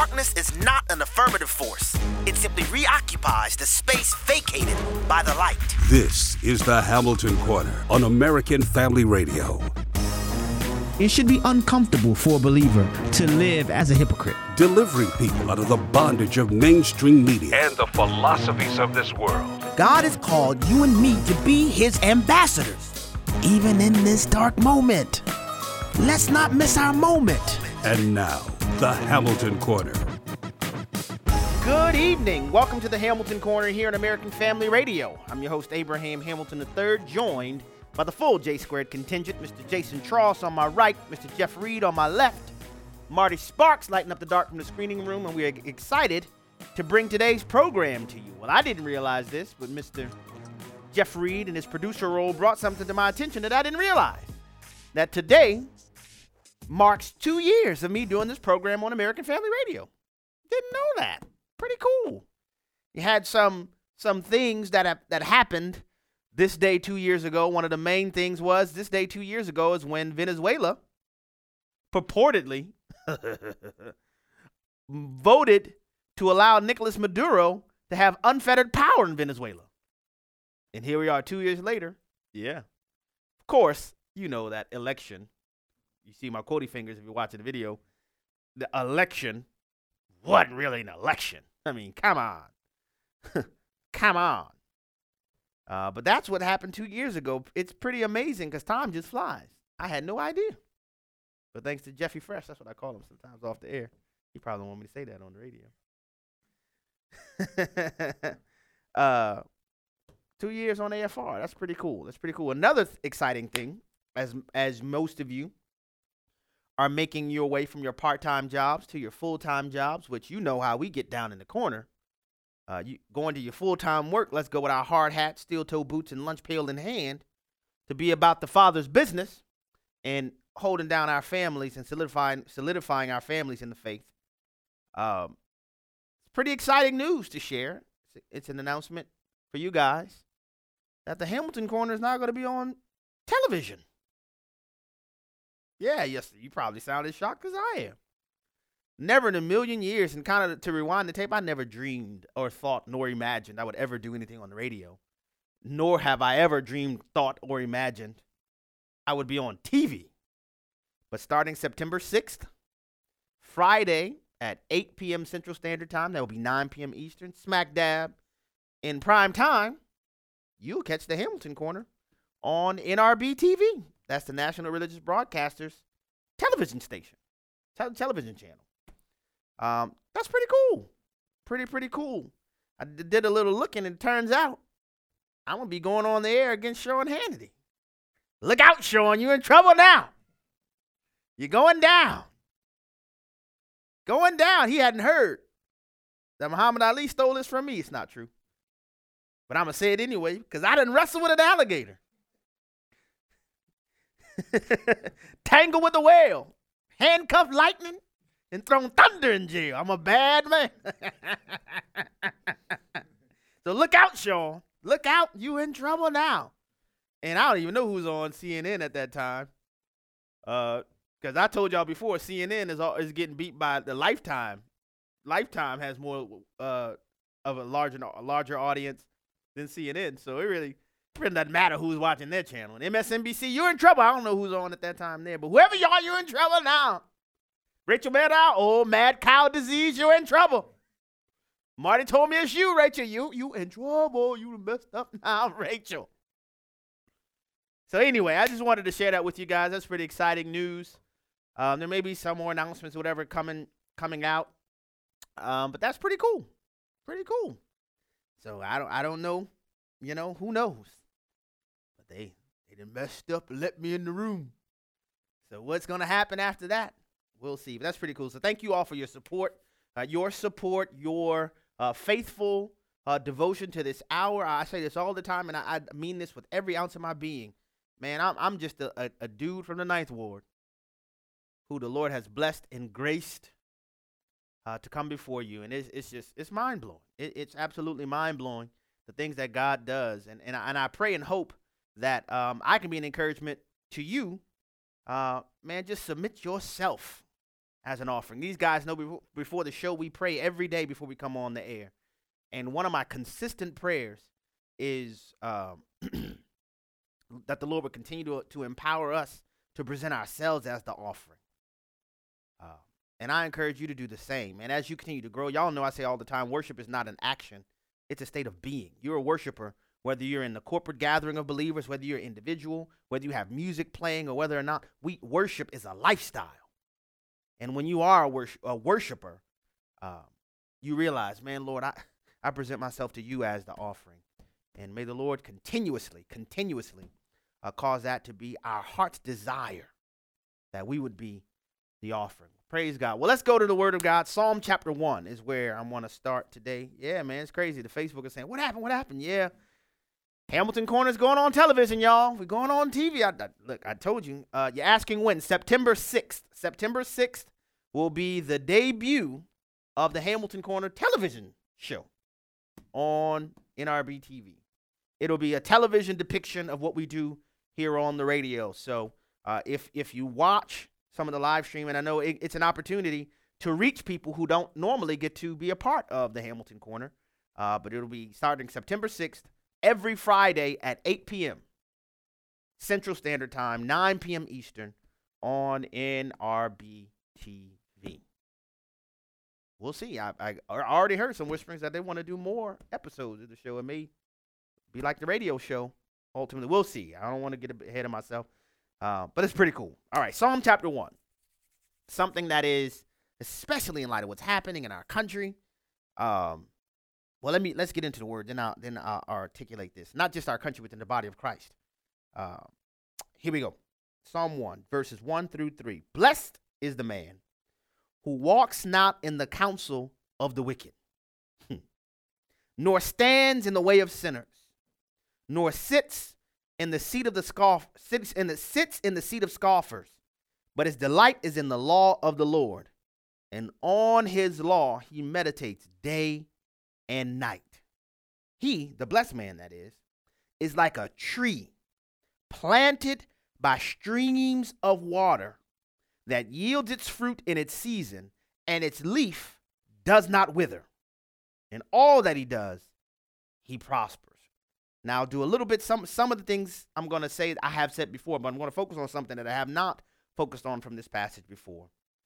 Darkness is not an affirmative force. It simply reoccupies the space vacated by the light. This is the Hamilton Corner on American Family Radio. It should be uncomfortable for a believer to live as a hypocrite. Delivering people out of the bondage of mainstream media and the philosophies of this world. God has called you and me to be his ambassadors, even in this dark moment. Let's not miss our moment. And now, the Hamilton Corner. Good evening. Welcome to the Hamilton Corner here on American Family Radio. I'm your host, Abraham Hamilton III, joined by the full J-Squared contingent, Mr. Jason Tross on my right, Mr. Jeff Reed on my left, Marty Sparks lighting up the dark from the screening room, and we are excited to bring today's program to you. Well, I didn't realize this, but Mr. Jeff Reed in his producer role brought something to my attention that I didn't realize. That today marks 2 years of me doing this program on American Family Radio. Didn't know that. Pretty cool. You had some things that happened this day 2 years ago. One of the main things was this day 2 years ago is when Venezuela purportedly voted to allow Nicolas Maduro to have unfettered power in Venezuela. And here we are 2 years later. Yeah. Of course, you know that election. You see my quotey fingers if you're watching the video. The election wasn't really an election. I mean, come on. Come on. But that's what happened 2 years ago. It's pretty amazing because time just flies. I had no idea. But thanks to Jeffy Fresh, that's what I call him sometimes off the air. He probably want me to say that on the radio. 2 years on AFR. That's pretty cool. That's pretty cool. Another exciting thing, as most of you are making your way from your part-time jobs to your full-time jobs, which you know how we get down in the corner. You going to your full-time work, let's go with our hard hat, steel-toe boots, and lunch pail in hand to be about the Father's business and holding down our families and solidifying our families in the faith. It's pretty exciting news to share. It's an announcement for you guys that the Hamilton Corner is now going to be on television. Yeah, yes, you probably sound as shocked as I am. Never in a million years, and kind of to rewind the tape, I never dreamed or thought nor imagined I would ever do anything on the radio. Nor have I ever dreamed, thought, or imagined I would be on TV. But starting September 6th, Friday at 8 p.m. Central Standard Time, that will be 9 p.m. Eastern, smack dab in prime time, you'll catch the Hamilton Corner on NRB TV. That's the National Religious Broadcasters television station, television channel. That's pretty cool. Pretty cool. I did a little looking, and it turns out I'm going to be going on the air against Sean Hannity. Look out, Sean. You're in trouble now. You're going down. Going down. He hadn't heard that Muhammad Ali stole this from me. It's not true. But I'm going to say it anyway because I didn't wrestle with an alligator. Tangle with a whale, handcuffed lightning, and thrown thunder in jail. I'm a bad man. So look out, Sean. Look out. You in trouble now. And I don't even know who's on CNN at that time. Because I told y'all before, CNN is getting beat by the Lifetime. Lifetime has more of a larger audience than CNN. So it really doesn't matter who's watching their channel. And MSNBC, you're in trouble. I don't know who's on at that time there, but whoever you are, you're in trouble now. Rachel Maddow, mad cow disease, you're in trouble. Marty told me it's you, Rachel. You in trouble. You messed up now, Rachel. So anyway, I just wanted to share that with you guys. That's pretty exciting news. There may be some more announcements, whatever, coming out. But that's pretty cool. Pretty cool. So I don't know. You know, who knows? But they done messed up and let me in the room. So what's going to happen after that? We'll see. But that's pretty cool. So thank you all for your support. Your faithful devotion to this hour. I say this all the time, and I mean this with every ounce of my being. Man, I'm just a dude from the Ninth Ward who the Lord has blessed and graced to come before you. And it's mind-blowing. It's absolutely mind-blowing, the things that God does. And I pray and hope that I can be an encouragement to you. Man, just submit yourself as an offering. These guys know before the show, we pray every day before we come on the air. And one of my consistent prayers is that the Lord would continue to empower us to present ourselves as the offering. And I encourage you to do the same. And as you continue to grow, y'all know I say all the time, worship is not an action. It's a state of being. You're a worshiper, whether you're in the corporate gathering of believers, whether you're individual, whether you have music playing, or whether or not. Worship is a lifestyle. And when you are a worshiper, you realize, man, Lord, I present myself to you as the offering. And may the Lord continuously cause that to be our heart's desire, that we would be the offering. Praise God. Well, let's go to the Word of God. Psalm chapter 1 is where I want to start today. Yeah, man, it's crazy. The Facebook is saying, what happened? What happened? Yeah. Hamilton Corner's going on television, y'all. We're going on TV. Look, I told you. You're asking when? September 6th. September 6th will be the debut of the Hamilton Corner television show on NRB TV. It'll be a television depiction of what we do here on the radio. So if you watch some of the live stream, and I know it's an opportunity to reach people who don't normally get to be a part of the Hamilton Corner, but it'll be starting September 6th, every Friday at 8 p.m. Central Standard Time, 9 p.m. Eastern on NRB TV. We'll see. I already heard some whisperings that they want to do more episodes of the show. It may be like the radio show. Ultimately, we'll see. I don't want to get ahead of myself. But it's pretty cool. All right, Psalm chapter 1. Something that is, especially in light of what's happening in our country. Well, let's get into the word, then I'll articulate this. Not just our country, within the body of Christ. Here we go. Psalm 1, verses 1 through 3. Blessed is the man who walks not in the counsel of the wicked, nor stands in the way of sinners, nor sits in the seat of sits in the seat of scoffers, but his delight is in the law of the Lord, and on his law he meditates day and night. He, the blessed man that is like a tree planted by streams of water that yields its fruit in its season, and its leaf does not wither. In all that he does, he prospers. Now, I'll do a little bit, some of the things I'm going to say I have said before, but I'm going to focus on something that I have not focused on from this passage before.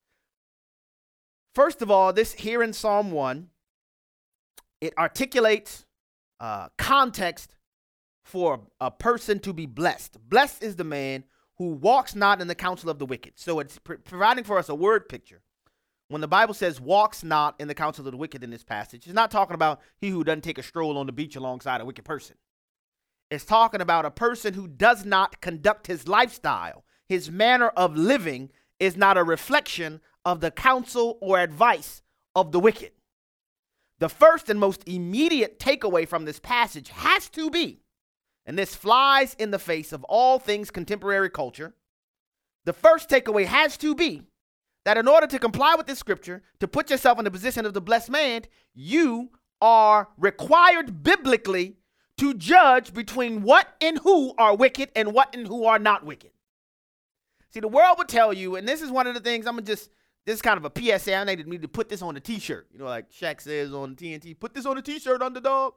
First of all, this here in Psalm 1, it articulates context for a person to be blessed. Blessed is the man who walks not in the counsel of the wicked. So it's providing for us a word picture. When the Bible says walks not in the counsel of the wicked in this passage, it's not talking about he who doesn't take a stroll on the beach alongside a wicked person. It's talking about a person who does not conduct his lifestyle. His manner of living is not a reflection of the counsel or advice of the wicked. The first and most immediate takeaway from this passage has to be, and this flies in the face of all things contemporary culture, the first takeaway has to be that in order to comply with this scripture, to put yourself in the position of the blessed man, you are required biblically to judge between what and who are wicked and what and who are not wicked. See, the world would tell you, and this is one of the things, this is kind of a PSA. I need to put this on a t-shirt. You know, like Shaq says on TNT, put this on a t-shirt, underdog.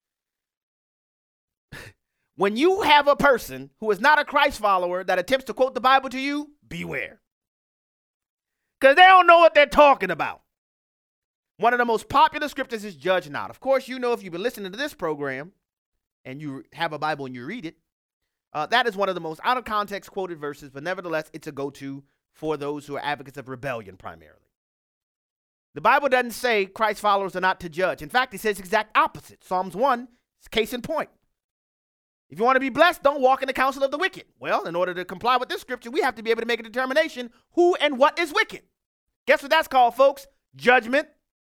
When you have a person who is not a Christ follower that attempts to quote the Bible to you, beware. Because they don't know what they're talking about. One of the most popular scriptures is judge not. Of course, you know, if you've been listening to this program and you have a Bible and you read it, that is one of the most out of context quoted verses, but nevertheless, it's a go-to for those who are advocates of rebellion primarily. The Bible doesn't say Christ followers are not to judge. In fact, it says exact opposite. Psalms 1 is case in point. If you want to be blessed, don't walk in the counsel of the wicked. Well, in order to comply with this scripture, we have to be able to make a determination who and what is wicked. Guess what that's called, folks? Judgment.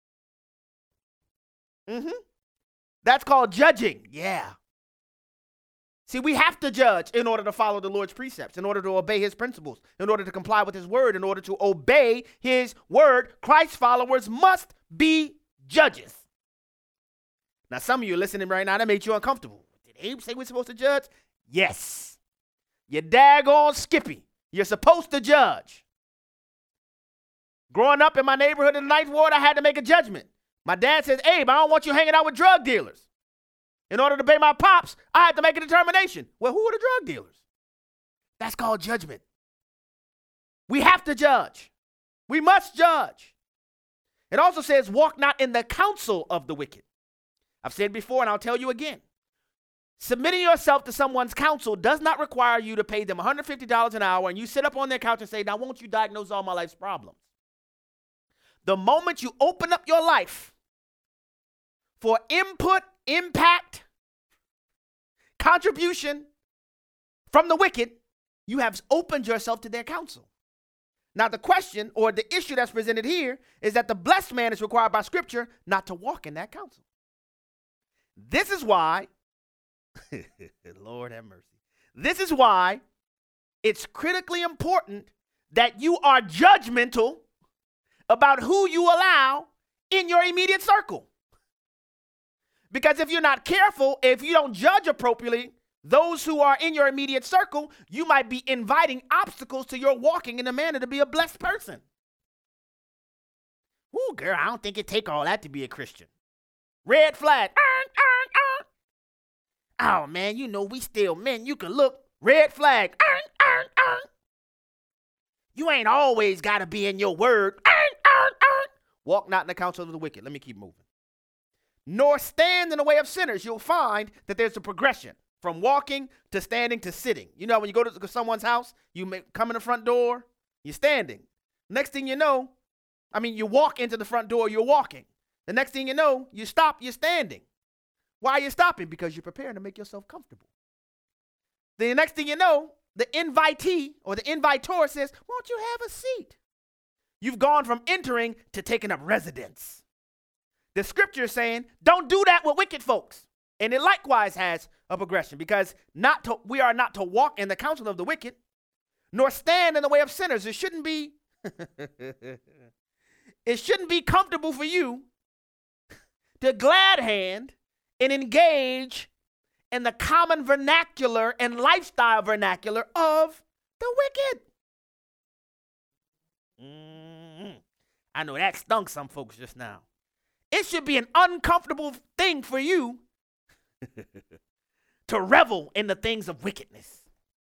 That's called judging. Yeah. See, we have to judge in order to follow the Lord's precepts, in order to obey his principles, in order to comply with his word, in order to obey his word. Christ followers must be judges. Now, some of you listening right now, that made you uncomfortable. Did Abe say we're supposed to judge? Yes. You daggone Skippy. You're supposed to judge. Growing up in my neighborhood in the Ninth Ward, I had to make a judgment. My dad says, Abe, I don't want you hanging out with drug dealers. In order to pay my pops, I had to make a determination. Well, who are the drug dealers? That's called judgment. We have to judge. We must judge. It also says, walk not in the counsel of the wicked. I've said before, and I'll tell you again. Submitting yourself to someone's counsel does not require you to pay them $150 an hour and you sit up on their couch and say, now won't you diagnose all my life's problems? The moment you open up your life for input, impact, contribution from the wicked, you have opened yourself to their counsel. Now, the question or the issue that's presented here is that the blessed man is required by Scripture not to walk in that counsel. This is why, Lord have mercy. This is why it's critically important that you are judgmental about who you allow in your immediate circle. Because if you're not careful, if you don't judge appropriately, those who are in your immediate circle, you might be inviting obstacles to your walking in a manner to be a blessed person. Ooh, girl, I don't think it take all that to be a Christian. Red flag. Oh, man, you know we still men. You can look. Red flag. You ain't always got to be in your word. Walk not in the counsel of the wicked. Let me keep moving. Nor stand in the way of sinners. You'll find that there's a progression from walking to standing to sitting. You know, when you go to someone's house, you come in the front door, you're standing. Next thing you know, you walk into the front door, you're walking. The next thing you know, you stop, you're standing. Why are you stopping? Because you're preparing to make yourself comfortable. Then the next thing you know, the invitee or the invitor says, won't you have a seat? You've gone from entering to taking up residence. The scripture is saying, don't do that with wicked folks. And it likewise has a progression because we are not to walk in the counsel of the wicked, nor stand in the way of sinners. It shouldn't be comfortable for you to glad hand and engage in the common vernacular and lifestyle vernacular of the wicked. I know that stung some folks just now. It should be an uncomfortable thing for you to revel in the things of wickedness.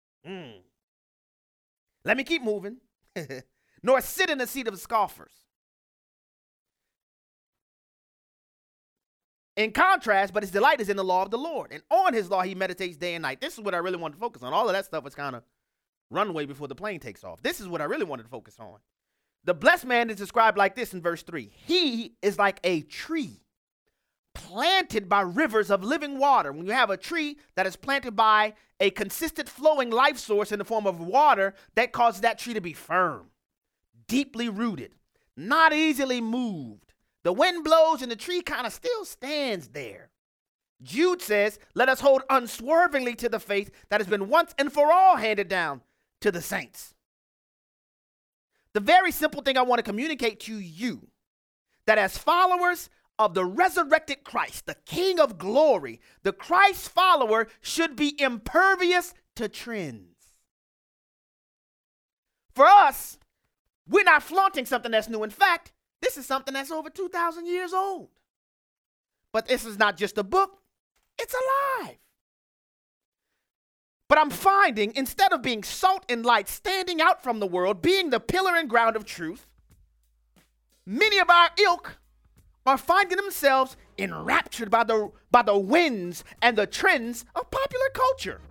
Let me keep moving. Nor sit in the seat of scoffers. In contrast, but his delight is in the law of the Lord, and on his law he meditates day and night. This is what I really wanted to focus on. All of that stuff is kind of runway before the plane takes off. This is what I really wanted to focus on. The blessed man is described like this in verse 3. He is like a tree planted by rivers of living water. When you have a tree that is planted by a consistent flowing life source in the form of water, that causes that tree to be firm, deeply rooted, not easily moved. The wind blows and the tree kind of still stands there. Jude says, let us hold unswervingly to the faith that has been once and for all handed down to the saints. The very simple thing I want to communicate to you, that as followers of the resurrected Christ, the King of glory, the Christ follower should be impervious to trends. For us, we're not flaunting something that's new. In fact, this is something that's over 2,000 years old. But this is not just a book, it's alive. But I'm finding, instead of being salt and light, standing out from the world, being the pillar and ground of truth, many of our ilk are finding themselves enraptured by the winds and the trends of popular culture.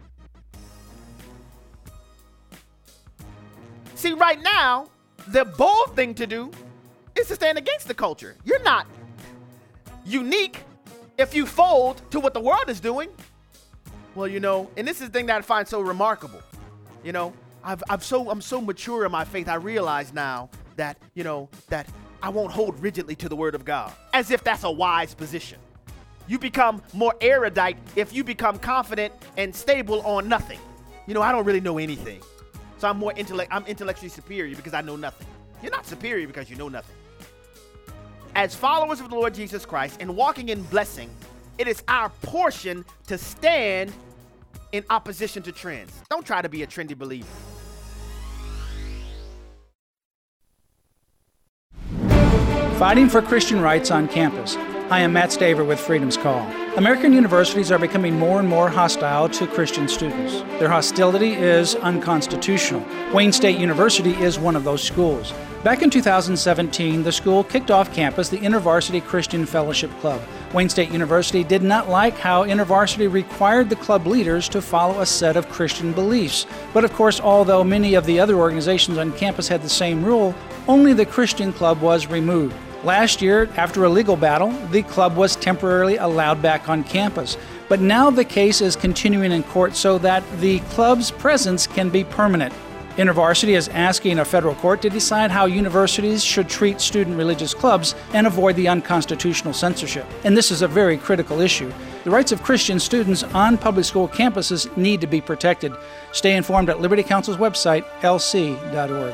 See, right now, the bold thing to do is to stand against the culture. You're not unique if you fold to what the world is doing. Well, and this is the thing that I find so remarkable. I'm so mature in my faith. I realize now that, that I won't hold rigidly to the word of God, as if that's a wise position. You become more erudite if you become confident and stable on nothing. I don't really know anything. So I'm intellectually superior because I know nothing. You're not superior because you know nothing. As followers of the Lord Jesus Christ and walking in blessing, it is our portion to stand in opposition to trends. Don't try to be a trendy believer. fighting for Christian rights on campus. I am Matt Staver with Freedom's Call. American universities are becoming more and more hostile to Christian students. Their hostility is unconstitutional. Wayne State University is one of those schools. Back in 2017, the school kicked off campus the InterVarsity Christian Fellowship Club. Wayne State University did not like how InterVarsity required the club leaders to follow a set of Christian beliefs. But of course, although many of the other organizations on campus had the same rule, only the Christian club was removed. Last year, after a legal battle, the club was temporarily allowed back on campus. But now the case is continuing in court so that the club's presence can be permanent. InterVarsity is asking a federal court to decide how universities should treat student religious clubs and avoid the unconstitutional censorship. And this is a very critical issue. The rights of Christian students on public school campuses need to be protected. Stay informed at Liberty Counsel's website, lc.org.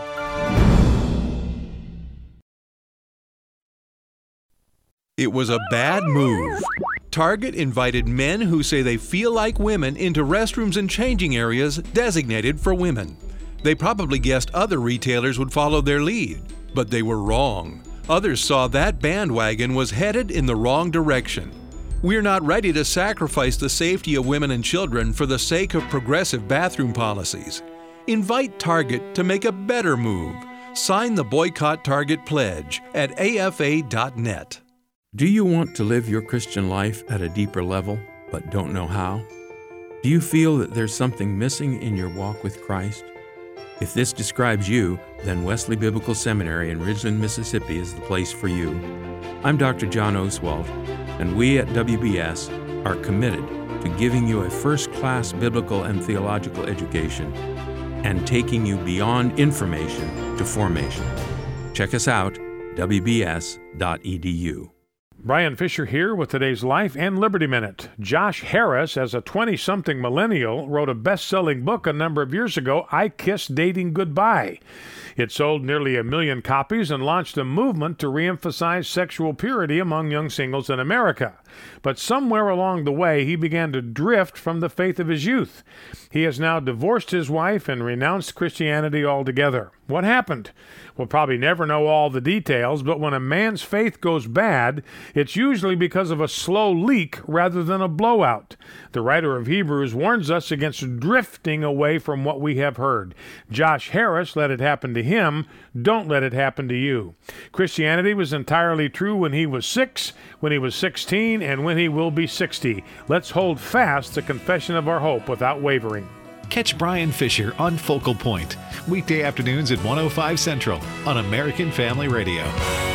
It was a bad move. Target invited men who say they feel like women into restrooms and changing areas designated for women. They probably guessed other retailers would follow their lead, but they were wrong. Others saw that bandwagon was headed in the wrong direction. We're not ready to sacrifice the safety of women and children for the sake of progressive bathroom policies. Invite Target to make a better move. Sign the Boycott Target Pledge at afa.net. Do you want to live your Christian life at a deeper level, but don't know how? Do you feel that there's something missing in your walk with Christ? If this describes you, then Wesley Biblical Seminary in Ridgeland, Mississippi is the place for you. I'm Dr. John Oswald, and we at WBS are committed to giving you a first-class biblical and theological education and taking you beyond information to formation. Check us out, wbs.edu. Brian Fisher here with today's Life and Liberty Minute. Josh Harris, as a 20-something millennial, wrote a best-selling book a number of years ago, I Kissed Dating Goodbye. It sold nearly 1 million copies and launched a movement to reemphasize sexual purity among young singles in America. But somewhere along the way, he began to drift from the faith of his youth. He has now divorced his wife and renounced Christianity altogether. What happened? We'll probably never know all the details, but when a man's faith goes bad, it's usually because of a slow leak rather than a blowout. The writer of Hebrews warns us against drifting away from what we have heard. Josh Harris let it happen to him. Don't let it happen to you. Christianity was entirely true when he was 6, when he was 16, and when he will be 60. Let's hold fast the confession of our hope without wavering. Catch Brian Fisher on Focal Point, weekday afternoons at 105 Central on American Family Radio.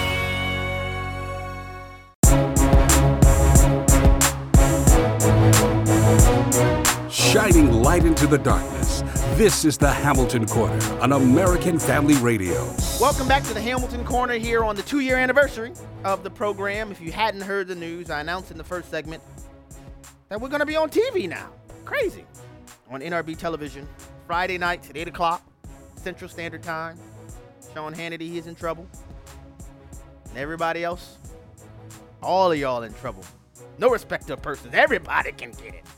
Shining light into the darkness. This is the Hamilton Corner on American Family Radio. Welcome back to the Hamilton Corner here on the 2-year anniversary of the program. If you hadn't heard the news, I announced in the first segment that we're going to be on TV now. Crazy. On NRB television, Friday nights at 8 o'clock, Central Standard Time. Sean Hannity, he's in trouble. And everybody else, all of y'all in trouble. No respect of persons. Everybody can get it.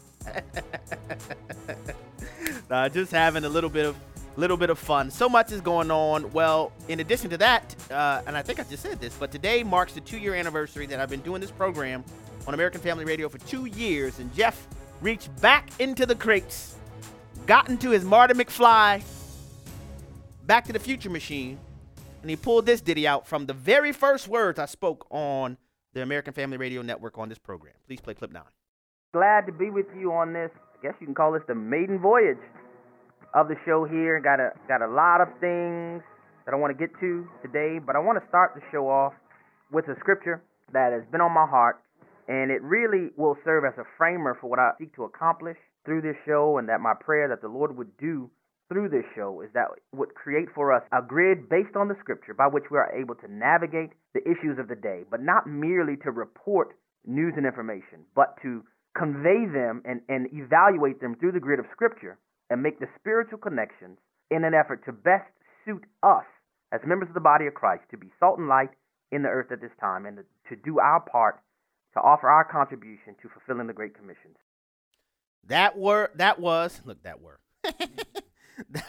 Just having a little bit of fun. So much is going on. Well, in addition to that, and I think I just said this, but today marks the 2-year anniversary that I've been doing this program on American Family Radio for 2 years, and Jeff reached back into the crates, got into his Marty McFly Back to the Future machine, and he pulled this ditty out from the very first words I spoke on the American Family Radio Network on this program. Please play clip 9. Glad to be with you on this, I guess you can call this the maiden voyage of the show here. Got a lot of things that I want to get to today, but I want to start the show off with a scripture that has been on my heart, and it really will serve as a framer for what I seek to accomplish through this show, and that my prayer that the Lord would do through this show is that it would create for us a grid based on the scripture by which we are able to navigate the issues of the day, but not merely to report news and information, but to convey them and evaluate them through the grid of scripture and make the spiritual connections in an effort to best suit us as members of the body of Christ to be salt and light in the earth at this time, and to do our part to offer our contribution to fulfilling the Great Commissions. That was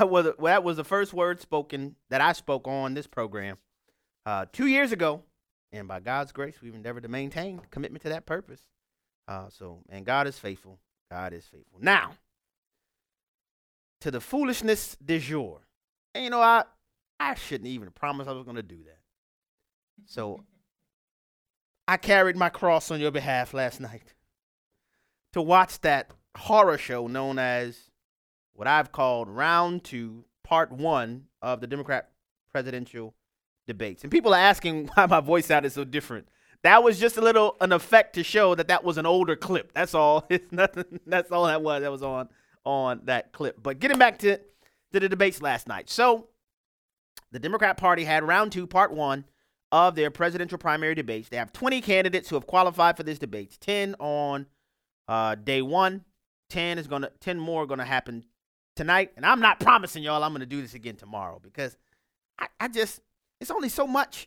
the first word spoken that I spoke on this program 2 years ago And by God's grace, we've endeavored to maintain commitment to that purpose. And God is faithful. God is faithful. Now, to the foolishness du jour. And you know, I shouldn't even promise I was going to do that. So I carried my cross on your behalf last night to watch that horror show known as what I've called Round 2, Part 1 of the Democrat presidential debates. And people are asking why my voice sounded so different. That was just an effect to show that was an older clip. That's all. It's nothing. That's all that was. That was on that clip. But getting back to the debates last night. So the Democrat Party had Round 2, Part 1 of their presidential primary debates. They have 20 candidates who have qualified for these debates. 10 on day 1. 10 more are gonna happen tonight. And I'm not promising y'all I'm gonna do this again tomorrow because it's only so much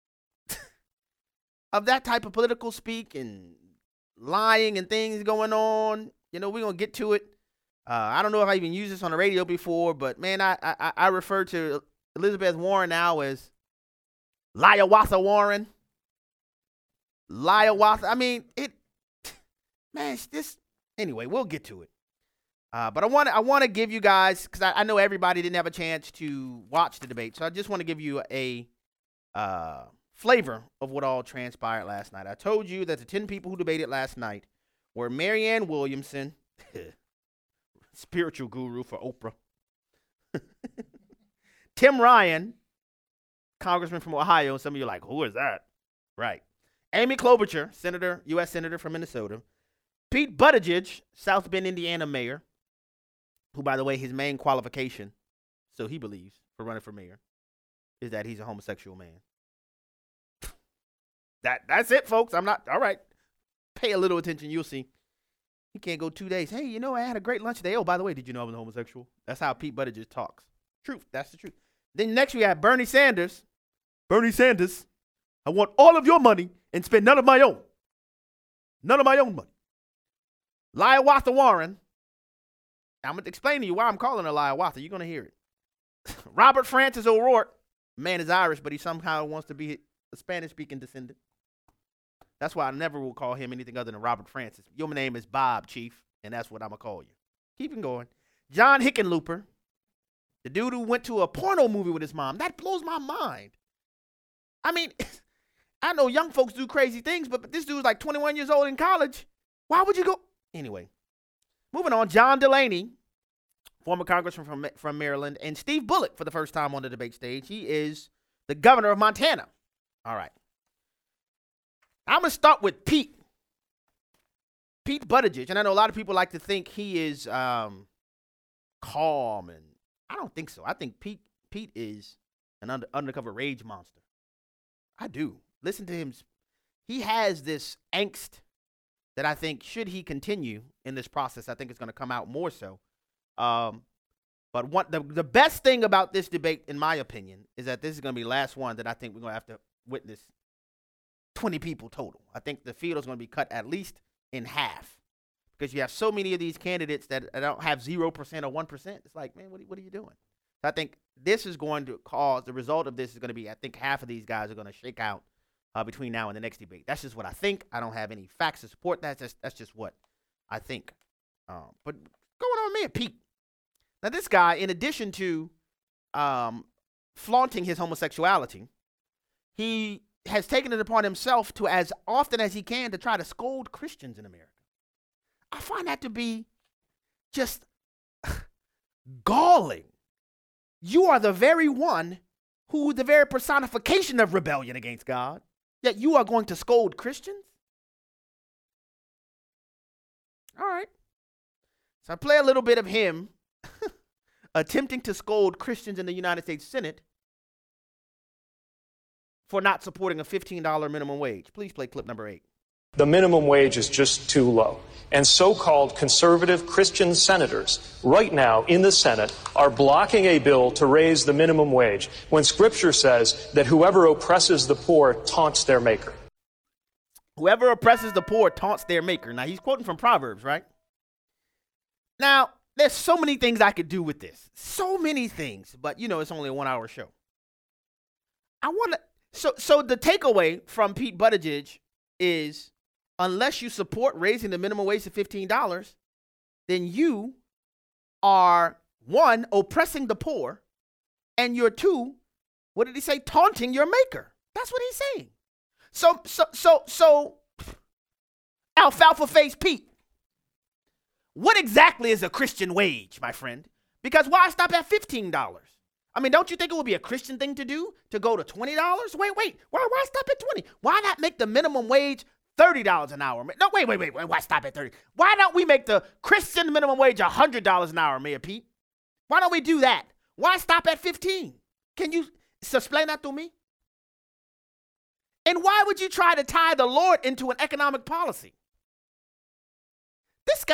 of that type of political speak and lying and things going on. You know, we're going to get to it. I don't know if I even used this on the radio before, but, man, I refer to Elizabeth Warren now as Liawatha Warren. Liawatha. I mean, it's just, anyway, we'll get to it. But I want to give you guys, because I know everybody didn't have a chance to watch the debate, so I just want to give you a flavor of what all transpired last night. I told you that the 10 people who debated last night were Marianne Williamson, spiritual guru for Oprah, Tim Ryan, congressman from Ohio. Some of you are like, who is that? Right. Amy Klobuchar, U.S. Senator from Minnesota. Pete Buttigieg, South Bend, Indiana mayor, who, by the way, his main qualification, so he believes, for running for mayor, is that he's a homosexual man. That's it, folks. I'm not, all right. Pay a little attention. You'll see. He can't go 2 days. Hey, you know, I had a great lunch today. Oh, by the way, did you know I was a homosexual? That's how Pete Buttigieg talks. Truth. That's the truth. Then next we have Bernie Sanders. Bernie Sanders, I want all of your money and spend none of my own. None of my own money. Liawatha Warren. I'm going to explain to you why I'm calling her Liawatha. You're going to hear it. Robert Francis O'Rourke. Man is Irish, but he somehow wants to be a Spanish-speaking descendant. That's why I never will call him anything other than Robert Francis. Your name is Bob, Chief, and that's what I'm going to call you. Keep him going. John Hickenlooper, the dude who went to a porno movie with his mom. That blows my mind. I mean, I know young folks do crazy things, but this dude's like 21 years old in college. Why would you go? Anyway, moving on. John Delaney, former congressman from Maryland, and Steve Bullock for the first time on the debate stage. He is the governor of Montana. All right. I'm going to start with Pete Buttigieg. And I know a lot of people like to think he is calm, and I don't think so. I think Pete is an undercover rage monster. I do. Listen to him. He has this angst that I think, should he continue in this process, I think it's going to come out more so. But the best thing about this debate, in my opinion, is that this is going to be the last one that I think we're going to have to witness 20 people total. I think the field is going to be cut at least in half because you have so many of these candidates that don't have 0% or 1%. It's like, man, what are you doing? So I think this is going to cause, the result of this is going to be, I think half of these guys are going to shake out between now and the next debate. That's just what I think. I don't have any facts to support that. That's just what I think. But going on, man, Pete. Now, this guy, in addition to flaunting his homosexuality, he has taken it upon himself to, as often as he can, to try to scold Christians in America. I find that to be just galling. You are the very one who, the very personification of rebellion against God, yet you are going to scold Christians? All right. So I play a little bit of him attempting to scold Christians in the United States Senate for not supporting a $15 minimum wage. Please play clip number 8. The minimum wage is just too low. And so-called conservative Christian senators right now in the Senate are blocking a bill to raise the minimum wage when Scripture says that whoever oppresses the poor taunts their maker. Whoever oppresses the poor taunts their maker. Now, he's quoting from Proverbs, right? Now, there's so many things I could do with this. So many things. But, you know, it's only a 1-hour show. I want to So the takeaway from Pete Buttigieg is, unless you support raising the minimum wage to $15, then you are, one, oppressing the poor, and you're, two, what did he say? Taunting your maker. That's what he's saying. So, alfalfa face Pete, what exactly is a Christian wage, my friend? Because why stop at $15? I mean, don't you think it would be a Christian thing to do to go to $20? Wait. Why stop at 20? Why not make the minimum wage $30 an hour? No, wait. Why stop at 30? Why don't we make the Christian minimum wage $100 an hour, Mayor Pete? Why don't we do that? Why stop at 15? Can you explain that to me? And why would you try to tie the Lord into an economic policy? This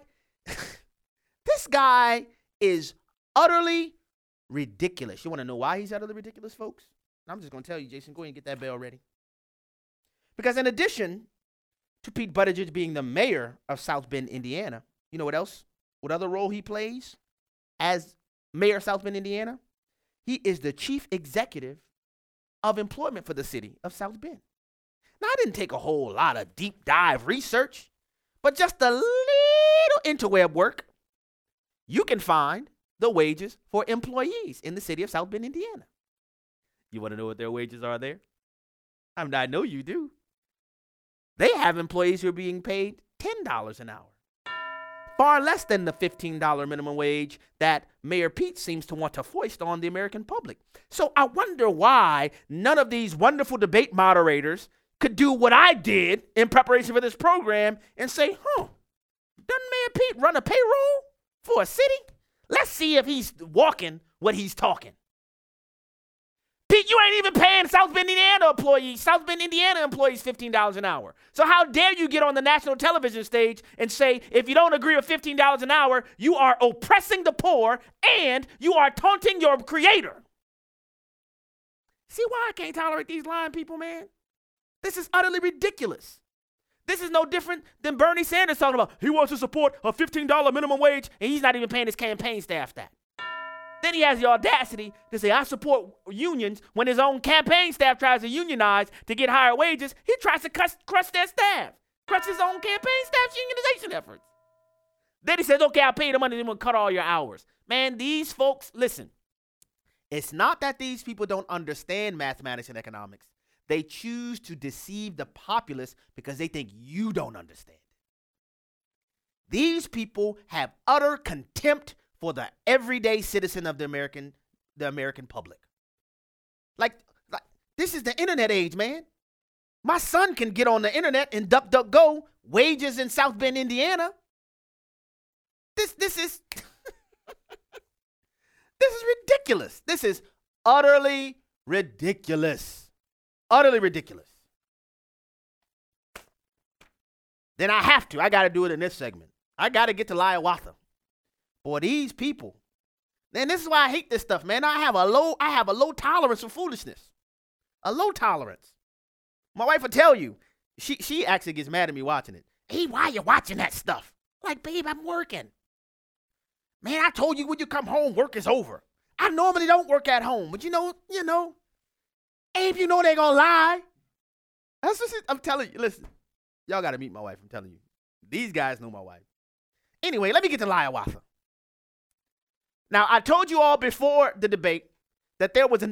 guy is utterly ridiculous. You want to know why he's utterly ridiculous, folks? I'm just going to tell you, Jason, go ahead and get that bell ready. Because in addition to Pete Buttigieg being the mayor of South Bend, Indiana, you know what else? What other role he plays as mayor of South Bend, Indiana? He is the chief executive of employment for the city of South Bend. Now, I didn't take a whole lot of deep dive research, but just a little interweb work. You can find the wages for employees in the city of South Bend, Indiana. You want to know what their wages are there? I know you do. They have employees who are being paid $10 an hour. Far less than the $15 minimum wage that Mayor Pete seems to want to foist on the American public. So I wonder why none of these wonderful debate moderators could do what I did in preparation for this program and say, doesn't Mayor Pete run a payroll for a city? Let's see if he's walking what he's talking. Pete, you ain't even paying South Bend, Indiana employees $15 an hour. So how dare you get on the national television stage and say, if you don't agree with $15 an hour, you are oppressing the poor and you are taunting your creator. See why I can't tolerate these lying people, man? This is utterly ridiculous. This is no different than Bernie Sanders talking about he wants to support a $15 minimum wage and he's not even paying his campaign staff that. Then he has the audacity to say, I support unions when his own campaign staff tries to unionize to get higher wages. He tries to crush their staff, crush his own campaign staff's unionization efforts. Then he says, okay, I'll pay you the money, then we'll cut all your hours. Man, these folks, listen, it's not that these people don't understand mathematics and economics. They choose to deceive the populace because they think you don't understand. These people have utter contempt for the everyday citizen of the American public. Like this is the internet age, man. My son can get on the internet and DuckDuckGo wages in South Bend, Indiana. This is this is ridiculous. This is utterly ridiculous. Utterly ridiculous. Then I got to do it in this segment. I got to get to Liawatha. Boy, these people, man, this is why I hate this stuff, man. I have a low tolerance for foolishness. A low tolerance. My wife will tell you, she actually gets mad at me watching it. Hey, why are you watching that stuff? Like, babe, I'm working. Man, I told you when you come home, work is over. I normally don't work at home, but you know, Abe, you know they gonna lie. That's what I'm telling you. Listen, y'all got to meet my wife. I'm telling you. These guys know my wife. Anyway, let me get to Liawatha. Now, I told you all before the debate that there was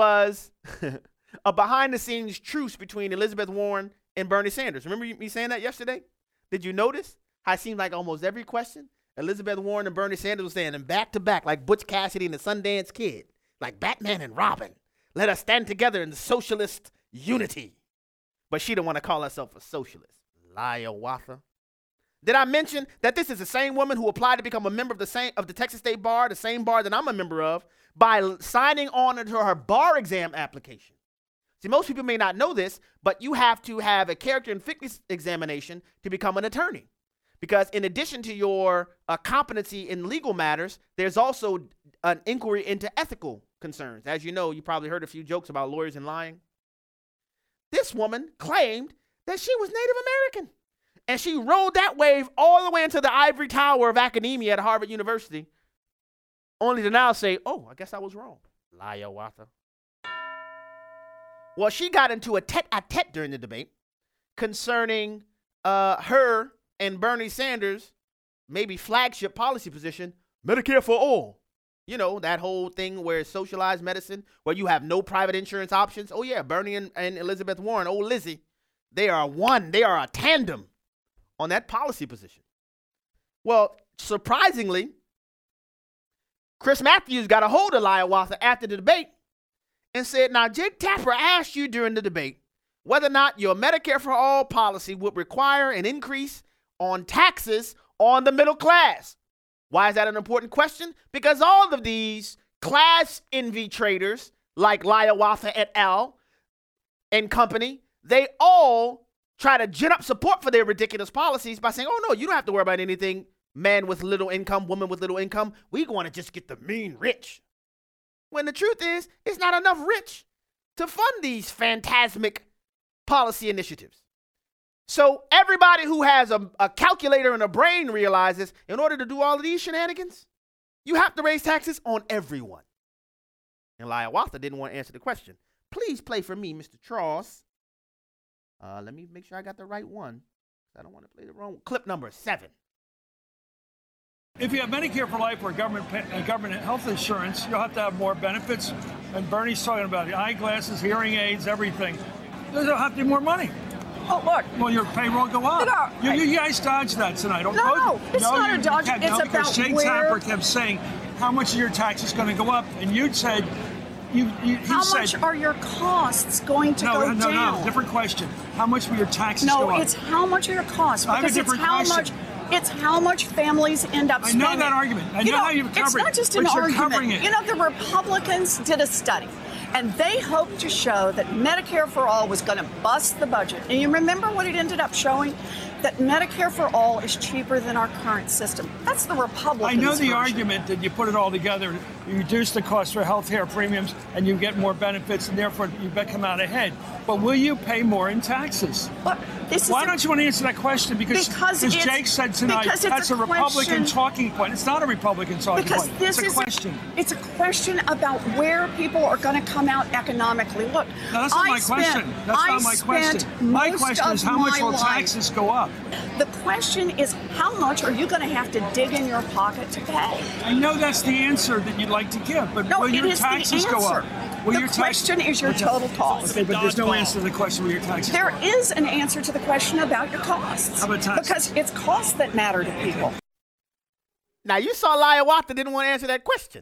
a behind-the-scenes truce between Elizabeth Warren and Bernie Sanders. Remember me saying that yesterday? Did you notice how it seemed like almost every question, Elizabeth Warren and Bernie Sanders were saying them back-to-back, like Butch Cassidy and the Sundance Kid, like Batman and Robin. Let us stand together in socialist unity. But she didn't want to call herself a socialist. Liawatha. Did I mention that this is the same woman who applied to become a member of the Texas State Bar, the same bar that I'm a member of, by signing on to her bar exam application? See, most people may not know this, but you have to have a character and fitness examination to become an attorney. Because in addition to your competency in legal matters, there's also an inquiry into ethical concerns. As you know, you probably heard a few jokes about lawyers and lying. This woman claimed that she was Native American. And she rode that wave all the way into the ivory tower of academia at Harvard University, only to now say, oh, I guess I was wrong. Liawatha. Well, she got into a tete-a-tete during the debate concerning her and Bernie Sanders' maybe flagship policy position, Medicare for all. You know, that whole thing where it's socialized medicine, where you have no private insurance options. Oh, yeah, Bernie and Elizabeth Warren, old Lizzie, they are one. They are a tandem on that policy position. Well, surprisingly, Chris Matthews got a hold of Hiawatha after the debate and said, now, Jake Tapper asked you during the debate whether or not your Medicare for all policy would require an increase on taxes on the middle class. Why is that an important question? Because all of these class envy traders like Hiawatha et al. And company, they all try to gin up support for their ridiculous policies by saying, oh, no, you don't have to worry about anything, man with little income, woman with little income. We want to just get the mean rich. When the truth is, it's not enough rich to fund these phantasmic policy initiatives. So everybody who has a calculator and a brain realizes in order to do all of these shenanigans, you have to raise taxes on everyone. And Hiawatha didn't want to answer the question. Please play for me, Mr. Tross. Let me make sure I got the right one. I don't want to play the wrong one. Clip number 7. If you have Medicare for life or government health insurance, you'll have to have more benefits. And Bernie's talking about eyeglasses, hearing aids, everything. There'll have to be more money. Oh, look. Well, your payroll go up. You guys dodged that tonight. No, it's not a dodge. It's about because Jake Tapper kept saying, how much of your tax is going to go up? And you'd said, how much are your costs going to go down? No, different question. How much will your taxes go up? No, it's how much are your costs? I have a different question. It's how much families end up spending. I know that argument. I know how you've covered it. It's not just an argument. You know, the Republicans did a study, and they hoped to show that Medicare for all was going to bust the budget. And you remember what it ended up showing? That Medicare for all is cheaper than our current system. That's the Republicans' I know the version. argument that you put it all together, you reduce the cost for health care premiums, and you get more benefits, and therefore you come out ahead. But will you pay more in taxes? Why don't you want to answer that question? Because Jake said tonight that's a Republican talking point. It's not a Republican talking point. It's a question. It's a question about where people are going to come out economically. Look, no, that's not my question. That's not my question. My question is how much will taxes go up? The question is how much are you going to have to dig in your pocket to pay? I know that's the answer that you'd like to give, but will your taxes go up? The question is your total cost. Okay, but there's no answer to the question will your taxes go up. There is an answer to the question about your costs. How about taxes? Because it's costs that matter to people. Now, you saw Hiawatha didn't want to answer that question.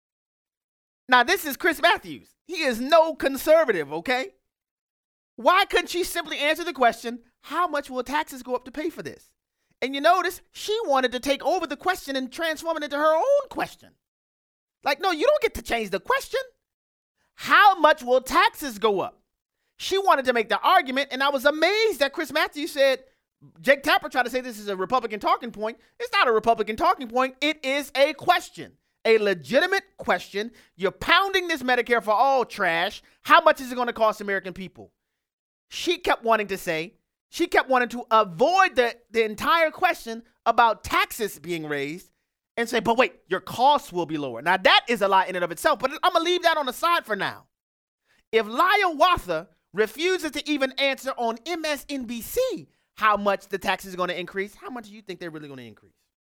Now, this is Chris Matthews. He is no conservative, okay? Why couldn't she simply answer the question, how much will taxes go up to pay for this? And you notice she wanted to take over the question and transform it into her own question. Like, no, you don't get to change the question. How much will taxes go up? She wanted to make the argument, and I was amazed that Chris Matthews said, Jake Tapper tried to say this is a Republican talking point. It's not a Republican talking point. It is a question, a legitimate question. You're pounding this Medicare for all trash. How much is it going to cost American people? She kept wanting to avoid the entire question about taxes being raised and say, but wait, your costs will be lower. Now, that is a lie in and of itself, but I'm going to leave that on the side for now. If Hiawatha refuses to even answer on MSNBC how much the taxes are going to increase, how much do you think they're really going to increase?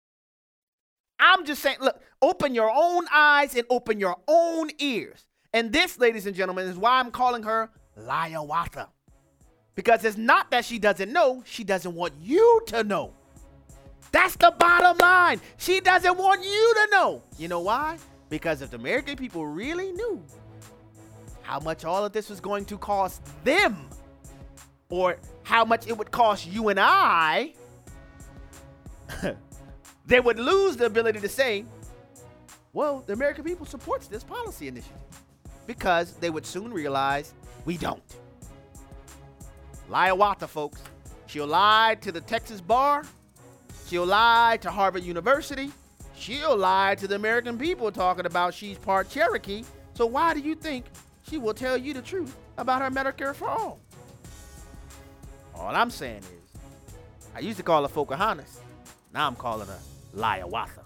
I'm just saying, look, open your own eyes and open your own ears. And this, ladies and gentlemen, is why I'm calling her Hiawatha. Because it's not that she doesn't know, she doesn't want you to know. That's the bottom line. She doesn't want you to know. You know why? Because if the American people really knew how much all of this was going to cost them, or how much it would cost you and I, they would lose the ability to say, well, the American people supports this policy initiative. Because they would soon realize we don't. Hiawatha, folks. She'll lie to the Texas bar. She'll lie to Harvard University. She'll lie to the American people talking about she's part Cherokee. So why do you think she will tell you the truth about her Medicare for all? All I'm saying is, I used to call her Pocahontas. Now I'm calling her Hiawatha.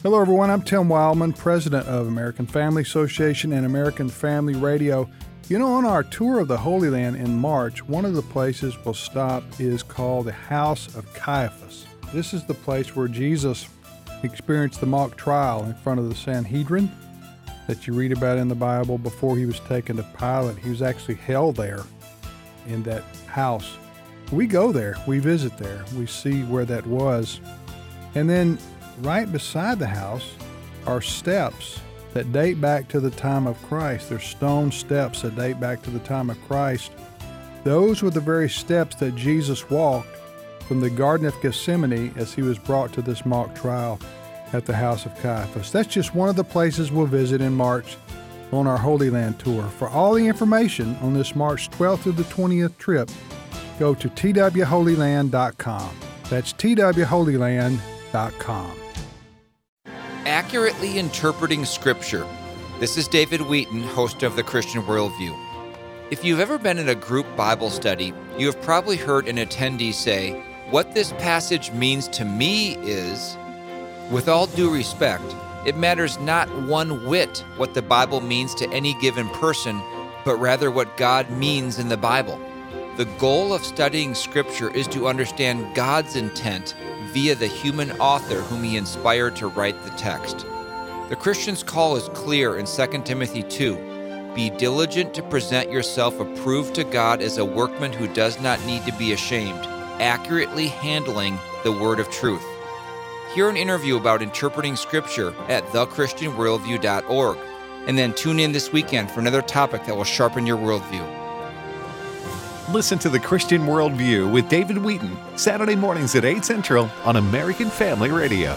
Hello, everyone. I'm Tim Wildman, president of American Family Association and American Family Radio. You know, on our tour of the Holy Land in March, one of the places we'll stop is called the House of Caiaphas. This is the place where Jesus experienced the mock trial in front of the Sanhedrin that you read about in the Bible before he was taken to Pilate. He was actually held there in that house. We go there, we visit there, we see where that was. And then right beside the house are steps that date back to the time of Christ. They're stone steps that date back to the time of Christ. Those were the very steps that Jesus walked from the Garden of Gethsemane as he was brought to this mock trial at the House of Caiaphas. That's just one of the places we'll visit in March on our Holy Land tour. For all the information on this March 12th through the 20th trip, go to twholyland.com. That's twholyland.com. Accurately interpreting Scripture. This is David Wheaton, host of The Christian Worldview. If you've ever been in a group Bible study, you have probably heard an attendee say, "What this passage means to me is," with all due respect, it matters not one whit what the Bible means to any given person, but rather what God means in the Bible. The goal of studying Scripture is to understand God's intent via the human author whom he inspired to write the text. The Christian's call is clear in 2 Timothy 2. Be diligent to present yourself approved to God as a workman who does not need to be ashamed, accurately handling the word of truth. Hear an interview about interpreting Scripture at thechristianworldview.org, and then tune in this weekend for another topic that will sharpen your worldview. Listen to The Christian Worldview with David Wheaton, Saturday mornings at 8 Central on American Family Radio.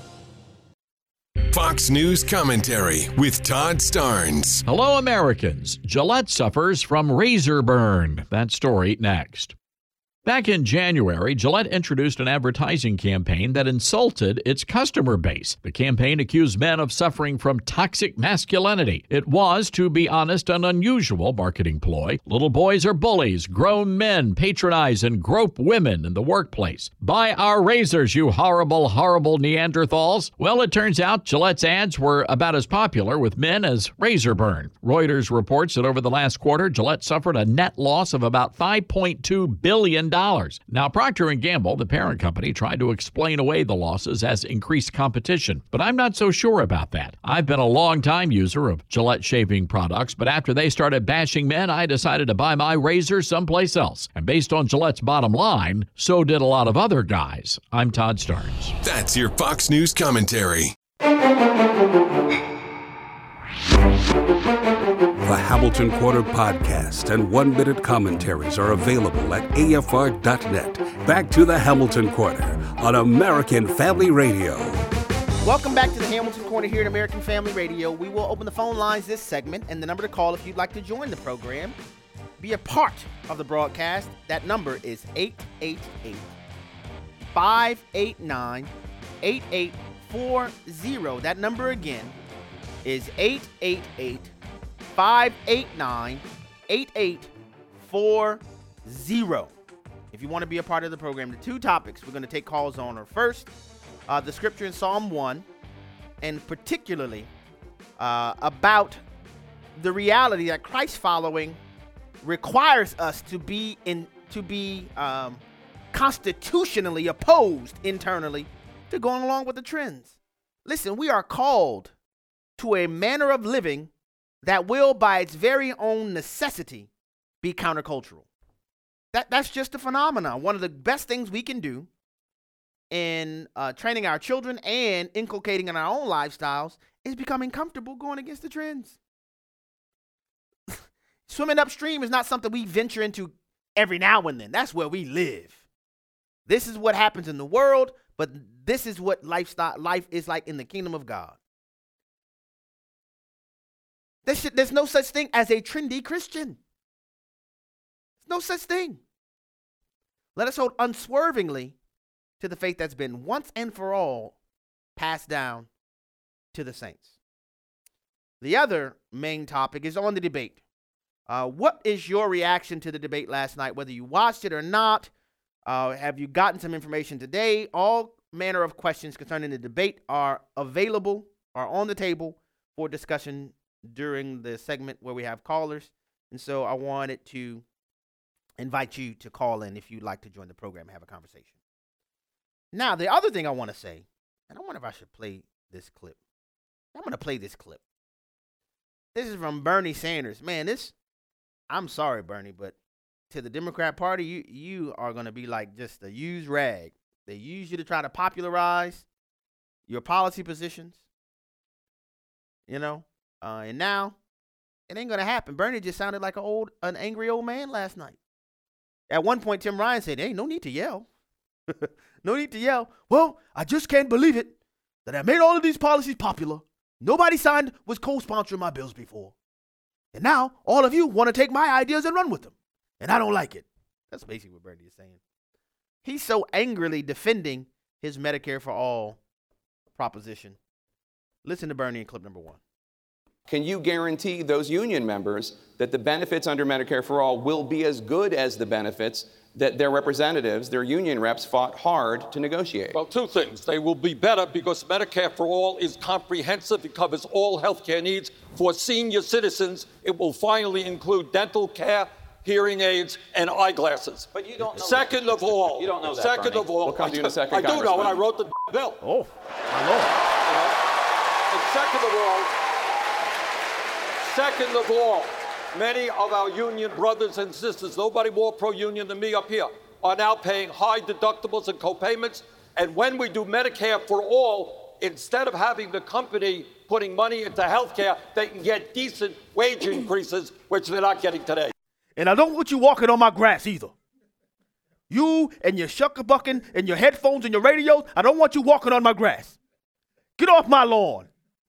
Fox News Commentary with Todd Starnes. Hello, Americans. Gillette suffers from razor burn. That story next. Back in January, Gillette introduced an advertising campaign that insulted its customer base. The campaign accused men of suffering from toxic masculinity. It was, to be honest, an unusual marketing ploy. Little boys are bullies. Grown men patronize and grope women in the workplace. Buy our razors, you horrible, horrible Neanderthals. Well, it turns out Gillette's ads were about as popular with men as razor burn. Reuters reports that over the last quarter, Gillette suffered a net loss of about $5.2 billion. Now, Procter & Gamble, the parent company, tried to explain away the losses as increased competition, but I'm not so sure about that. I've been a long-time user of Gillette shaving products, but after they started bashing men, I decided to buy my razor someplace else. And based on Gillette's bottom line, so did a lot of other guys. I'm Todd Starnes. That's your Fox News Commentary. The Hamilton Quarter Podcast and 1-minute commentaries are available at afr.net. Back to the Hamilton Quarter on American Family Radio. Welcome back to the Hamilton Corner here at American Family Radio. We will open the phone lines this segment, and the number to call if you'd like to join the program, be a part of the broadcast. That number is 888-589-8840. That number again is 888-589-8840. If you want to be a part of the program, the two topics we're going to take calls on are first, the scripture in Psalm 1, and particularly about the reality that Christ following requires us to be constitutionally opposed internally to going along with the trends. Listen, we are called to a manner of living that will, by its very own necessity, be countercultural. That's just a phenomenon. One of the best things we can do in training our children and inculcating in our own lifestyles is becoming comfortable going against the trends. Swimming upstream is not something we venture into every now and then. That's where we live. This is what happens in the world, but this is what life is like in the kingdom of God. There's no such thing as a trendy Christian. There's no such thing. Let us hold unswervingly to the faith that's been once and for all passed down to the saints. The other main topic is on the debate. What is your reaction to the debate last night, whether you watched it or not? Have you gotten some information today? All manner of questions concerning the debate are available, are on the table for discussion during the segment where we have callers. And so I wanted to invite you to call in if you'd like to join the program and have a conversation. Now, the other thing I want to say, and I wonder if I should play this clip. I'm going to play this clip. This is from Bernie Sanders. Man, I'm sorry, Bernie, but to the Democrat Party, you are going to be like just a used rag. They use you to try to popularize your policy positions, you know, and now it ain't going to happen. Bernie just sounded like an angry old man last night. At one point, Tim Ryan said, hey, no need to yell. No need to yell. Well, I just can't believe it that I made all of these policies popular. Nobody was co-sponsoring my bills before. And now all of you want to take my ideas and run with them. And I don't like it. That's basically what Bernie is saying. He's so angrily defending his Medicare for All proposition. Listen to Bernie in clip number 1. Can you guarantee those union members that the benefits under Medicare for All will be as good as the benefits that their representatives, their union reps, fought hard to negotiate? Well, 2 things. They will be better because Medicare for All is comprehensive. It covers all health care needs. For senior citizens, it will finally include dental care, hearing aids, and eyeglasses. But you don't know Second of all, you don't know that, second Bernie. of all, We'll come to you in a second, I do know, and I wrote the bill. Oh, my Lord. And second of all, many of our union brothers and sisters, nobody more pro-union than me up here, are now paying high deductibles and co-payments. And when we do Medicare for All, instead of having the company putting money into health care, they can get decent wage increases, which they're not getting today. And I don't want you walking on my grass either. You and your shuckabucking and your headphones and your radios, I don't want you walking on my grass. Get off my lawn.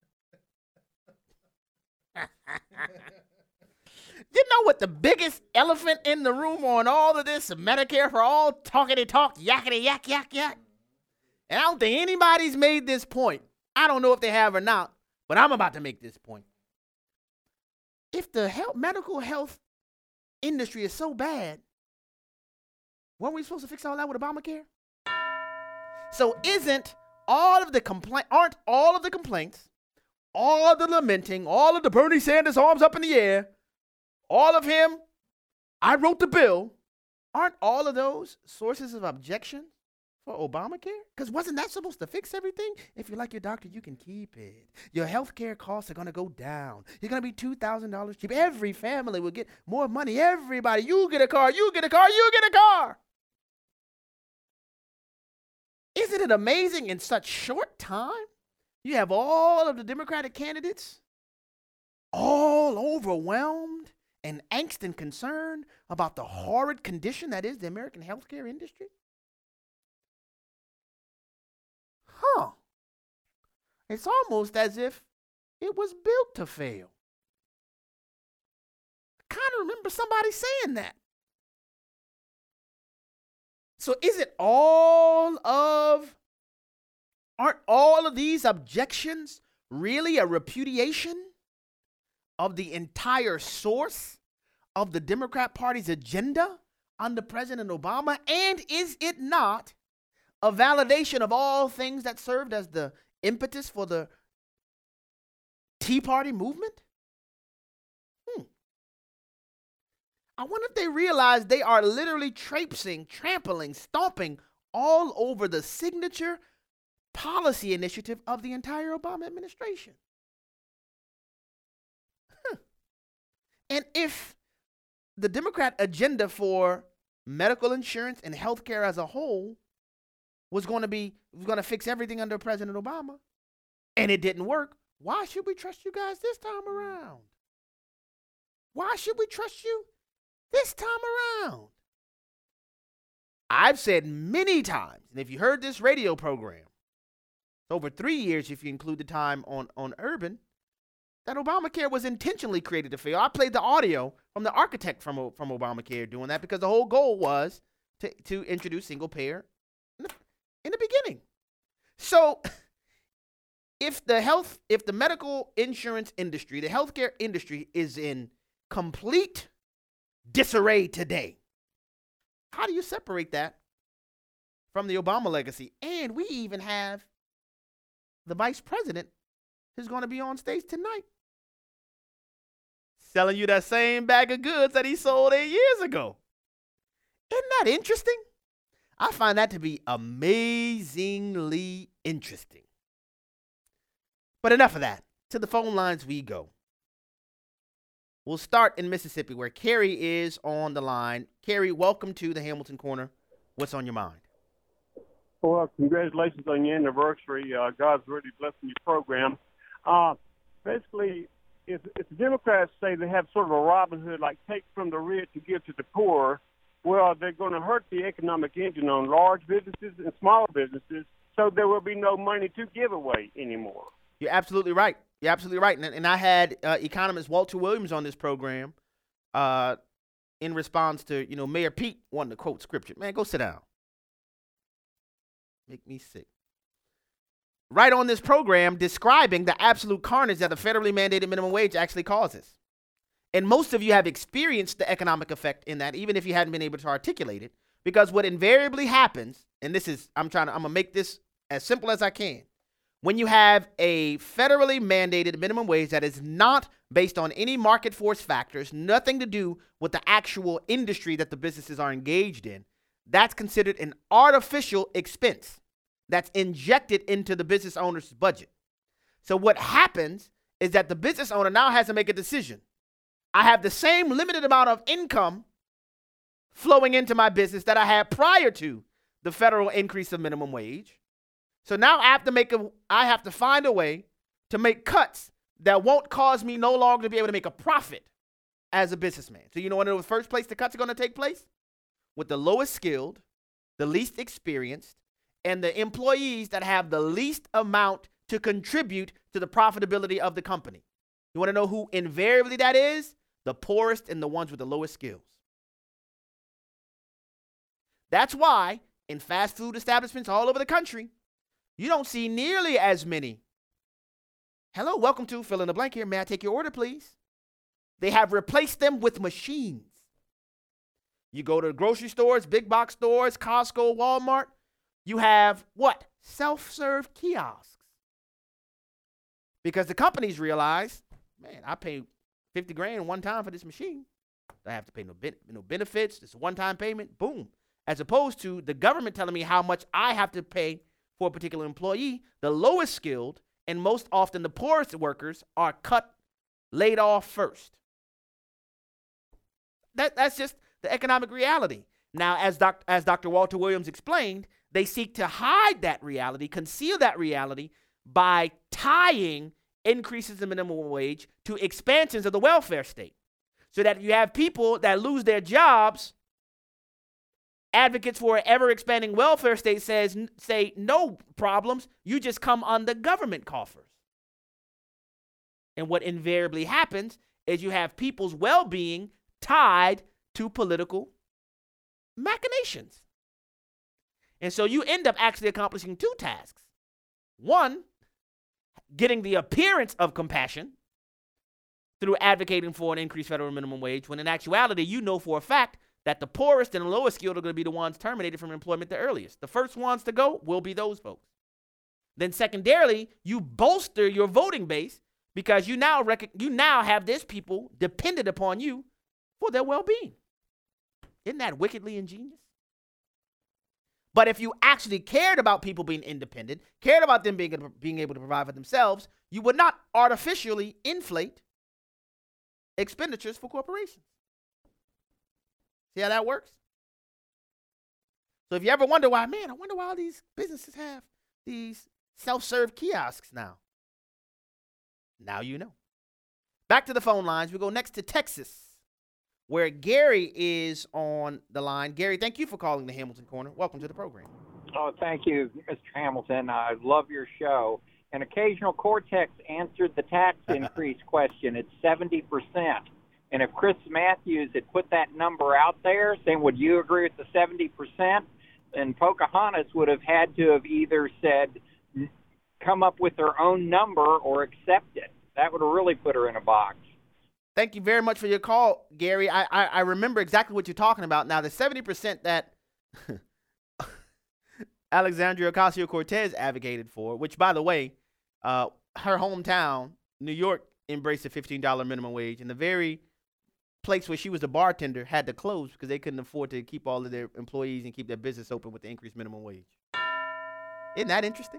You know what the biggest elephant in the room on all of this Medicare for All, talkity talk, yakety yak, yak, yak? And I don't think anybody's made this point. I don't know if they have or not, but I'm about to make this point. If the medical health industry is so bad, weren't we supposed to fix all that with Obamacare? So aren't all of the complaints, all of the lamenting, all of the Bernie Sanders arms up in the air, all of him, I wrote the bill, aren't all of those sources of objection for Obamacare? Because wasn't that supposed to fix everything? If you like your doctor, you can keep it. Your health care costs are going to go down. You're going to be $2,000 cheap. Every family will get more money. Everybody, you get a car, you get a car, you get a car. Isn't it amazing in such short time? You have all of the Democratic candidates all overwhelmed and angst and concern about the horrid condition that is the American healthcare industry? Huh. It's almost as if it was built to fail. I kind of remember somebody saying that. So aren't all of these objections really a repudiation of the entire source of the Democrat Party's agenda under President Obama? And is it not a validation of all things that served as the impetus for the Tea Party movement? I wonder if they realize they are literally trampling, stomping all over the signature policy initiative of the entire Obama administration. And if the Democrat agenda for medical insurance and healthcare as a whole was going to fix everything under President Obama, and it didn't work, why should we trust you guys this time around? Why should we trust you this time around? I've said many times, and if you heard this radio program, over 3 years if you include the time on Urban, that Obamacare was intentionally created to fail. I played the audio from the architect from Obamacare doing that because the whole goal was to introduce single payer in the beginning. So if the medical insurance industry, the healthcare industry is in complete disarray today, how do you separate that from the Obama legacy. And we even have the vice president who's going to be on stage tonight selling you that same bag of goods that he sold 8 years ago. Isn't that interesting? I find that to be amazingly interesting. But enough of that. To the phone lines we go. We'll start in Mississippi, where Carrie is on the line. Carrie, welcome to the Hamilton Corner. What's on your mind? Well, congratulations on your anniversary. God's really blessing your program. Basically, if the Democrats say they have sort of a Robin Hood, like take from the rich to give to the poor, well, they're going to hurt the economic engine on large businesses and small businesses, so there will be no money to give away anymore. You're absolutely right. You're absolutely right. And I had economist Walter Williams on this program in response to, Mayor Pete wanting to quote scripture. Man, go sit down. Make me sick. Right on this program describing the absolute carnage that the federally mandated minimum wage actually causes. And most of you have experienced the economic effect in that, even if you hadn't been able to articulate it, because what invariably happens, and this is, I'm going to make this as simple as I can. When you have a federally mandated minimum wage that is not based on any market force factors, nothing to do with the actual industry that the businesses are engaged in, that's considered an artificial expense that's injected into the business owner's budget. So what happens is that the business owner now has to make a decision. I have the same limited amount of income flowing into my business that I had prior to the federal increase of minimum wage. So now I have to find a way to make cuts that won't cause me no longer to be able to make a profit as a businessman. So you know when the first place the cuts are going to take place? With the lowest skilled, the least experienced, and the employees that have the least amount to contribute to the profitability of the company. You want to know who invariably that is? The poorest and the ones with the lowest skills. That's why in fast food establishments all over the country, you don't see nearly as many. Hello, welcome to fill in the blank here. May I take your order, please? They have replaced them with machines. You go to grocery stores, big box stores, Costco, Walmart. You have what? Self-serve kiosks. Because the companies realize, man, I pay $50,000 one time for this machine. I have to pay no benefits. It's a one-time payment. Boom. As opposed to the government telling me how much I have to pay for a particular employee. The lowest skilled and most often the poorest workers are laid off first. That's just the economic reality. Now, as Dr. Walter Williams explained, they seek to hide that reality, conceal that reality by tying increases in minimum wage to expansions of the welfare state. So that you have people that lose their jobs, advocates for an ever-expanding welfare state say no problems, you just come on the government coffers. And what invariably happens is you have people's well-being tied to political machinations. And so you end up actually accomplishing two tasks. One, getting the appearance of compassion through advocating for an increased federal minimum wage, when in actuality, you know for a fact that the poorest and the lowest skilled are going to be the ones terminated from employment the earliest. The first ones to go will be those folks. Then secondarily, you bolster your voting base because you now have this people dependent upon you for their well-being. Isn't that wickedly ingenious? But if you actually cared about people being independent, cared about them being able to provide for themselves, you would not artificially inflate expenditures for corporations. See how that works? So if you ever wonder why, I wonder why all these businesses have these self-serve kiosks now. Now you know. Back to the phone lines. We go next to Texas, where Gary is on the line. Gary, thank you for calling the Hamilton Corner. Welcome to the program. Oh, thank you, Mr. Hamilton. I love your show. An occasional Cortex answered the tax increase question. It's 70%. And if Chris Matthews had put that number out there, saying, would you agree with the 70%? Then Pocahontas would have had to have either said, come up with her own number or accept it. That would have really put her in a box. Thank you very much for your call, Gary. I remember exactly what you're talking about. Now, the 70% that Alexandria Ocasio-Cortez advocated for, which, by the way, her hometown, New York, embraced a $15 minimum wage, and the very place where she was the bartender had to close because they couldn't afford to keep all of their employees and keep their business open with the increased minimum wage. Isn't that interesting?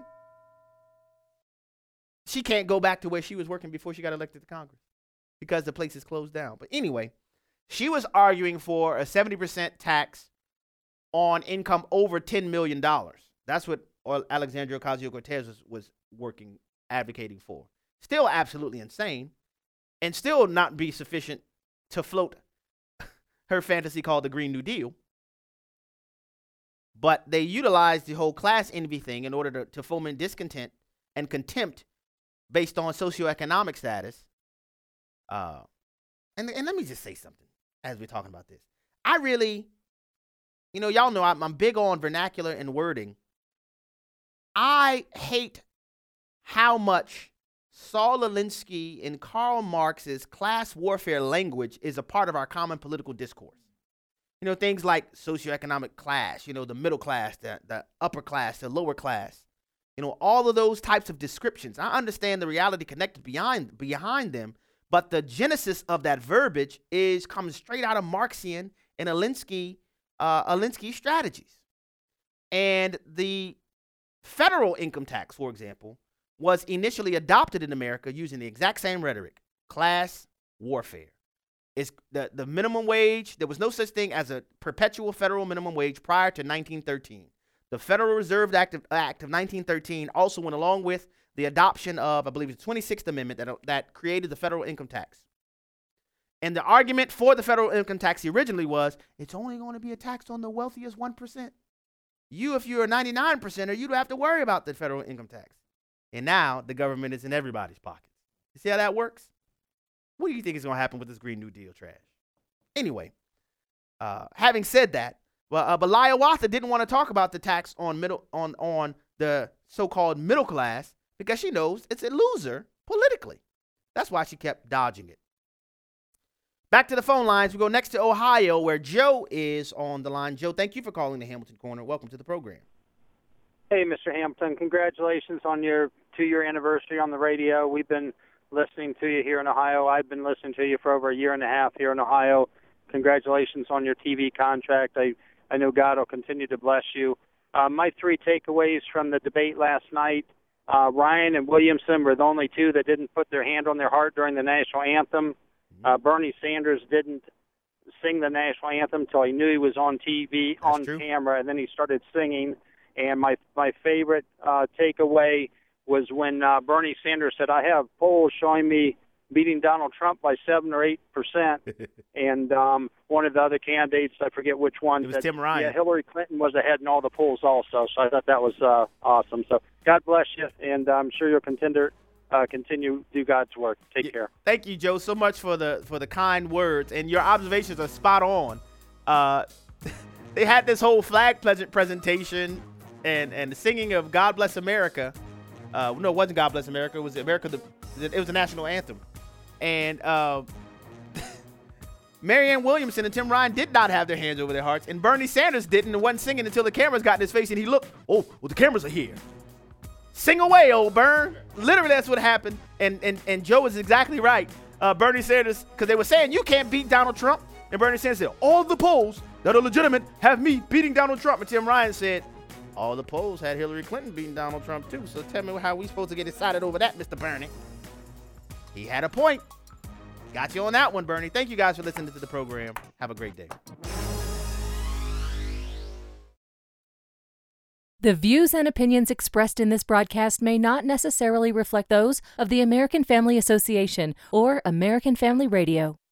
She can't go back to where she was working before she got elected to Congress because the place is closed down. But anyway, she was arguing for a 70% tax on income over $10 million. That's what Alexandria Ocasio-Cortez was advocating for. Still absolutely insane, and still not be sufficient to float her fantasy called the Green New Deal. But they utilized the whole class envy thing in order to foment discontent and contempt based on socioeconomic status. And let me just say something as we're talking about this. I really, y'all know I'm big on vernacular and wording. I hate how much Saul Alinsky and Karl Marx's class warfare language is a part of our common political discourse. Things like socioeconomic class, the middle class, the upper class, the lower class, all of those types of descriptions. I understand the reality connected behind them, but the genesis of that verbiage comes straight out of Marxian and Alinsky strategies. And the federal income tax, for example, was initially adopted in America using the exact same rhetoric, class warfare. It's the minimum wage. There was no such thing as a perpetual federal minimum wage prior to 1913. The Federal Reserve Act of 1913 also went along with the adoption of, I believe, the 26th Amendment that created the federal income tax. And the argument for the federal income tax originally was it's only going to be a tax on the wealthiest 1%. If you're a 99%er, you don't have to worry about the federal income tax. And now the government is in everybody's pockets. You see how that works? What do you think is going to happen with this Green New Deal trash? Anyway, having said that, but Liawatha didn't want to talk about the tax on the so-called middle class because she knows it's a loser politically. That's why she kept dodging it. Back to the phone lines. We go next to Ohio, where Joe is on the line. Joe, thank you for calling the Hamilton Corner. Welcome to the program. Hey, Mr. Hamilton. Congratulations on your 2-year anniversary on the radio. We've been listening to you here in Ohio. I've been listening to you for over a year and a half here in Ohio. Congratulations on your TV contract. I know God will continue to bless you. My 3 takeaways from the debate last night, Ryan and Williamson were the only 2 that didn't put their hand on their heart during the national anthem. Bernie Sanders didn't sing the national anthem until he knew he was on TV, camera, and then he started singing. And my favorite takeaway was when Bernie Sanders said, I have polls showing me beating Donald Trump by 7 or 8%. And one of the other candidates, I forget which one. It was Tim Ryan. Yeah, Hillary Clinton was ahead in all the polls also. So I thought that was awesome. So God bless you, and I'm sure you'll continue to do God's work. Take care. Thank you, Joe, so much for the kind words. And your observations are spot on. They had this whole flag presentation and the singing of God Bless America. No, it wasn't God Bless America. It was America. It was the national anthem. And Marianne Williamson and Tim Ryan did not have their hands over their hearts. And Bernie Sanders didn't and wasn't singing until the cameras got in his face and he looked, oh, well, the cameras are here. Sing away, old Bern. Literally, that's what happened. And Joe is exactly right. Bernie Sanders, because they were saying you can't beat Donald Trump. And Bernie Sanders said, all the polls that are legitimate have me beating Donald Trump. And Tim Ryan said, all the polls had Hillary Clinton beating Donald Trump, too. So tell me how we supposed to get excited over that, Mr. Bernie. He had a point. Got you on that one, Bernie. Thank you guys for listening to the program. Have a great day. The views and opinions expressed in this broadcast may not necessarily reflect those of the American Family Association or American Family Radio.